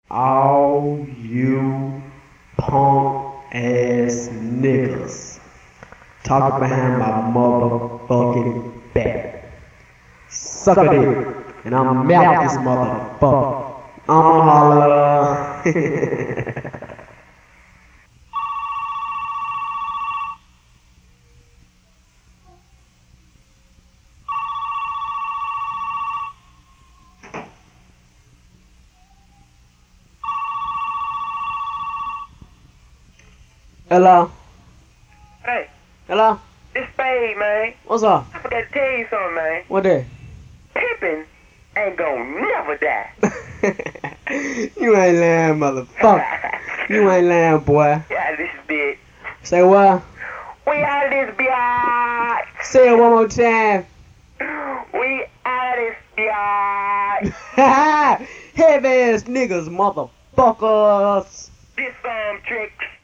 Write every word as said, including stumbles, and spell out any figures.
All you punk ass niggas talking behind my motherfucking back. Suck a dick, and I'm out this motherfucker. I'ma holla. Hello? Hey, Hello? it's Spade, man. What's up? I forgot to tell you something, man. What that? Pippin ain't gonna never die. You ain't lying, motherfucker. You ain't lying, boy. We out of this bitch. Say what? We out of this bitch. Say it one more time. We out of this bitch. Heavy ass niggas, motherfuckers. This um tricks.